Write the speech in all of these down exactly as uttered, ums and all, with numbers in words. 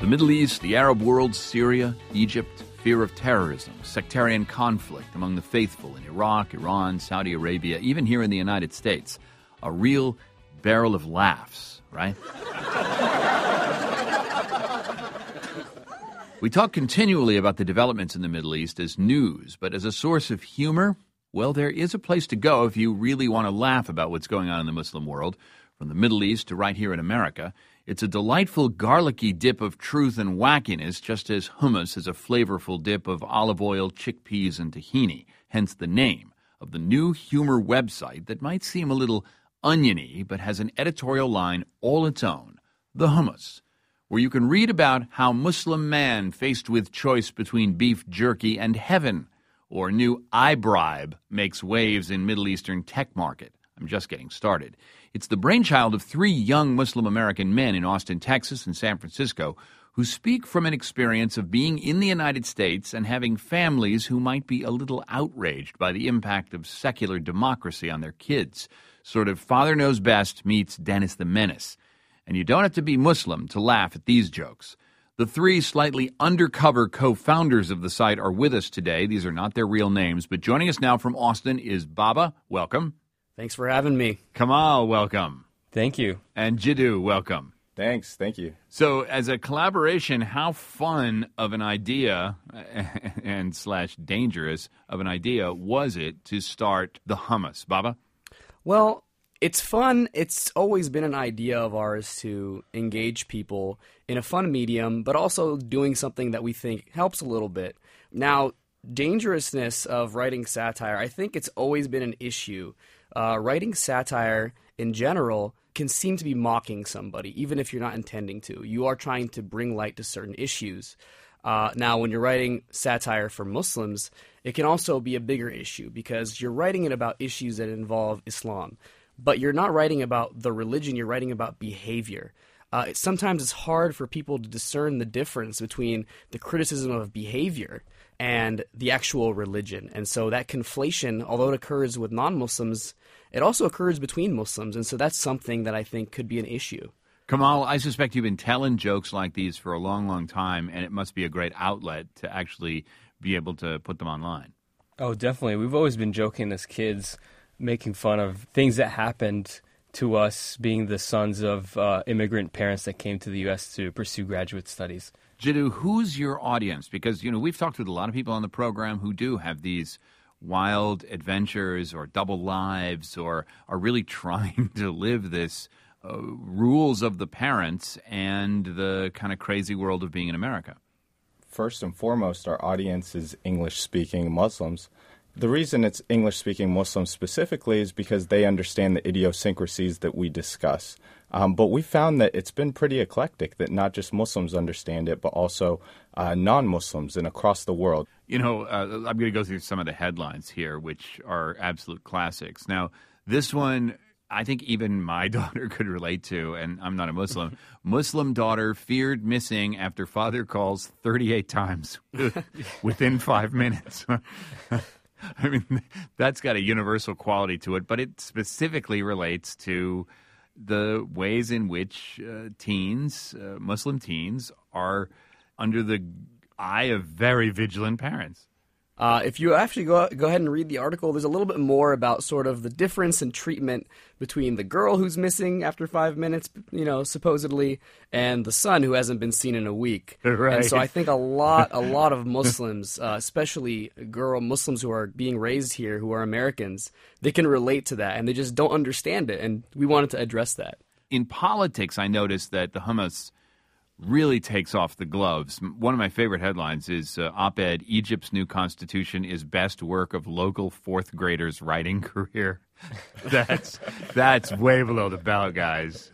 Middle East, the Arab world, Syria, Egypt, fear of terrorism, sectarian conflict among the faithful in Iraq, Iran, Saudi Arabia, even here in the United States. A real barrel of laughs, right? We talk continually about the developments in the Middle East as news, but as a source of humor, well, there is a place to go if you really want to laugh about what's going on in the Muslim world, from the Middle East to right here in America. It's a delightful garlicky dip of truth and wackiness, just as hummus is a flavorful dip of olive oil, chickpeas, and tahini, hence the name of the new humor website that might seem a little oniony, but has an editorial line all its own, The Hummus, where you can read about how Muslim man faced with choice between beef jerky and heaven, or new iBribe makes waves in Middle Eastern tech market. I'm just getting started. It's the brainchild of three young Muslim American men in Austin, Texas and San Francisco who speak from an experience of being in the United States and having families who might be a little outraged by the impact of secular democracy on their kids. Sort of Father Knows Best meets Dennis the Menace. And you don't have to be Muslim to laugh at these jokes. The three slightly undercover co-founders of the site are with us today. These are not their real names, but joining us now from Austin is Baba. Welcome. Thanks for having me. Kamal, welcome. Thank you. And Jiddu, welcome. Thanks. Thank you. So as a collaboration, how fun of an idea and slash dangerous of an idea was it to start The Hummus? Baba? Well, it's fun. It's always been an idea of ours to engage people in a fun medium, but also doing something that we think helps a little bit. Now, dangerousness of writing satire, I think it's always been an issue. Uh, writing satire in general can seem to be mocking somebody, even if you're not intending to. You are trying to bring light to certain issues. Uh, now, when you're writing satire for Muslims, it can also be a bigger issue because you're writing it about issues that involve Islam. But you're not writing about the religion, you're writing about behavior. Uh, it, sometimes it's hard for people to discern the difference between the criticism of behavior and the actual religion. And so that conflation, although it occurs with non-Muslims, it also occurs between Muslims. And so that's something that I think could be an issue. Kamal, I suspect you've been telling jokes like these for a long, long time, and it must be a great outlet to actually be able to put them online. Oh, definitely. We've always been joking as kids, making fun of things that happened to us being the sons of uh, immigrant parents that came to the U S to pursue graduate studies. Jiddu, who's your audience? Because, you know, we've talked with a lot of people on the program who do have these wild adventures or double lives or are really trying to live this uh, rules of the parents and the kind of crazy world of being in America. First and foremost, our audience is English-speaking Muslims. The reason it's English-speaking Muslims specifically is because they understand the idiosyncrasies that we discuss. Um, but we found that it's been pretty eclectic, that not just Muslims understand it, but also uh, non-Muslims and across the world. You know, uh, I'm going to go through some of the headlines here, which are absolute classics. Now, this one, I think even my daughter could relate to, and I'm not a Muslim. Muslim daughter feared missing after father calls thirty-eight times within five minutes. I mean, that's got a universal quality to it, but it specifically relates to the ways in which uh, teens, uh, Muslim teens, are under the eye of very vigilant parents. Uh, if you actually go go ahead and read the article, there's a little bit more about sort of the difference in treatment between the girl who's missing after five minutes, you know, supposedly, and the son who hasn't been seen in a week. Right. And so I think a lot, a lot of Muslims, uh, especially girl Muslims who are being raised here, who are Americans, they can relate to that, and they just don't understand it. And we wanted to address that. In politics, I noticed that the hummus really takes off the gloves. One of my favorite headlines is uh, op-ed, Egypt's new constitution is best work of local fourth graders' writing career. That's that's way below the belt, guys.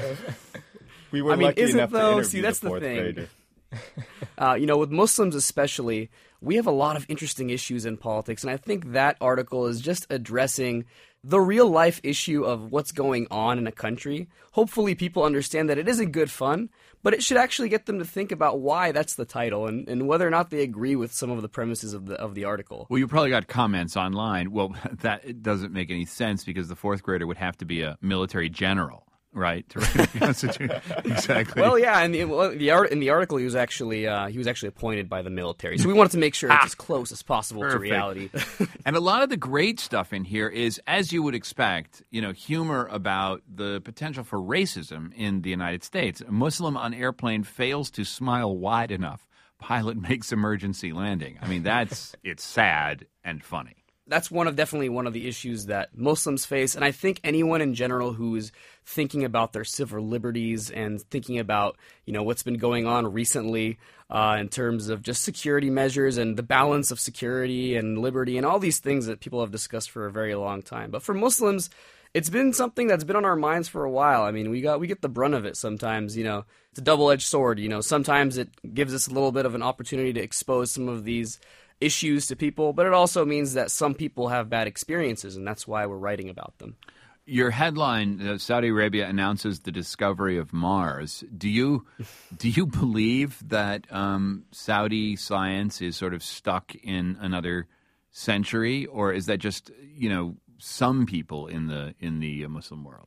We were I mean, lucky isn't enough to though? interview See, that's the the fourth thing. grader. Uh, you know, with Muslims especially, we have a lot of interesting issues in politics, and I think that article is just addressing the real-life issue of what's going on in a country. Hopefully people understand that it isn't good fun, but it should actually get them to think about why that's the title and, and whether or not they agree with some of the premises of the of the article. Well, you probably got comments online. Well, that it doesn't make any sense because the fourth grader would have to be a military general. right? To write the Constitution. Exactly. Well, yeah, and the, well, the art, in the article, he was actually uh, he was actually appointed by the military, so we wanted to make sure it's as close as possible Perfect. to reality. And a lot of the great stuff in here is, as you would expect, you know, humor about the potential for racism in the United States. A Muslim on airplane fails to smile wide enough. Pilot makes emergency landing. I mean, that's it's sad and funny. That's one of definitely one of the issues that Muslims face, and I think anyone in general who is thinking about their civil liberties and thinking about, you know, what's been going on recently uh, in terms of just security measures and the balance of security and liberty and all these things that people have discussed for a very long time. But for Muslims, it's been something that's been on our minds for a while. I mean, we got we get the brunt of it sometimes, you know. It's a double-edged sword, you know. Sometimes it gives us a little bit of an opportunity to expose some of these issues to people, but it also means that some people have bad experiences, and that's why we're writing about them. Your headline, uh, Saudi Arabia announces the discovery of Mars. Do you do you believe that um, Saudi science is sort of stuck in another century, or is that just, you know, some people in the in the Muslim world?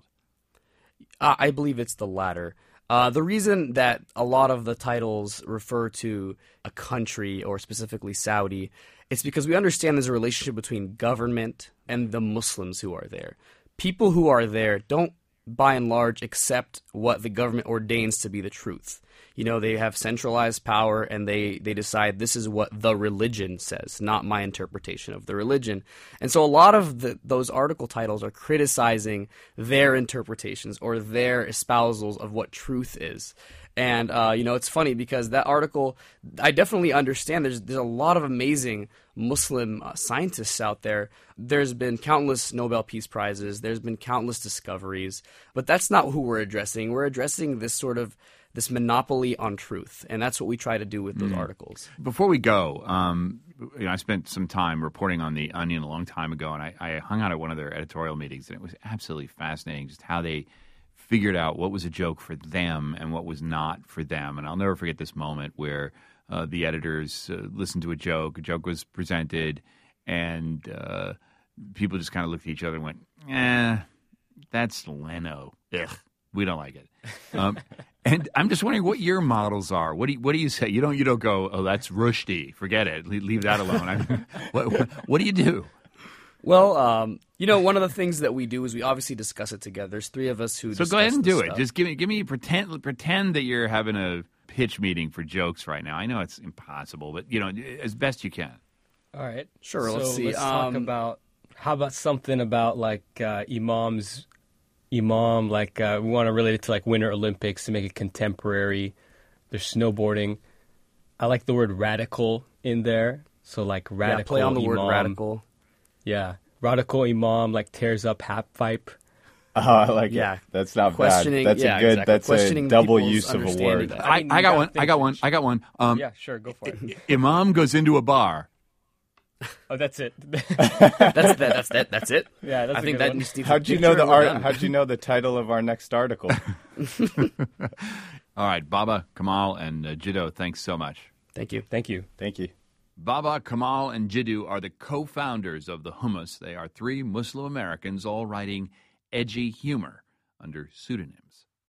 Uh, I believe it's the latter. Uh, the reason that a lot of the titles refer to a country, or specifically Saudi, it's because we understand there's a relationship between government and the Muslims who are there. People who are there don't, by and large, accept what the government ordains to be the truth. You know, they have centralized power, and they, they decide this is what the religion says, not my interpretation of the religion. And so a lot of the, those article titles are criticizing their interpretations or their espousals of what truth is. And, uh, you know, it's funny because that article, I definitely understand there's, there's a lot of amazing Muslim uh, scientists out there. There's been countless Nobel Peace Prizes. There's been countless discoveries. But that's not who we're addressing. We're addressing this sort of this monopoly on truth, and that's what we try to do with those mm. articles. Before we go, um, you know, I spent some time reporting on The Onion a long time ago, and I, I hung out at one of their editorial meetings, and it was absolutely fascinating just how they figured out what was a joke for them and what was not for them. And I'll never forget this moment where uh, the editors uh, listened to a joke, a joke was presented, and uh, people just kind of looked at each other and went, eh, that's Leno. Ugh, we don't like it. Um, and I'm just wondering what your models are. What do you, what do you say? You don't you don't go, oh, that's Rushdie. Forget it. Leave, leave that alone. I mean, what, what, what do you do? Well, um, you know, one of the things that we do is we obviously discuss it together. There's three of us who. So go ahead and do stuff. it. Just give me give me pretend pretend that you're having a pitch meeting for jokes right now. I know it's impossible, but you know, as best you can. All right, sure. So let's see. Let's um, talk about how about something about like uh, imams. Imam, like uh, we want to relate it to like Winter Olympics to make it contemporary. There's snowboarding. I like the word radical in there. So like radical. Yeah, play on the imam. word radical. Yeah, radical imam like tears up half pipe. Oh, I like yeah. it. That's not bad. Questioning, That's yeah, a good. exactly. That's Questioning a double people's use of a understanding word. of that. I, I mean, I you got gotta one. I think got one. which- I got one. Um, Yeah, sure, go for it. Imam goes into a bar. Oh, that's it. That's that, that's that. That's it. Yeah, that's I a think good that one. just needs How'd a you know picture the and we're art? done. How'd you know the title of our next article? All right, Baba, Kamal, and uh, Jiddu, thanks so much. Thank you. Thank you. Thank you. Baba, Kamal, and Jiddu are the co-founders of the Hummus. They are three Muslim Americans all writing edgy humor under pseudonym.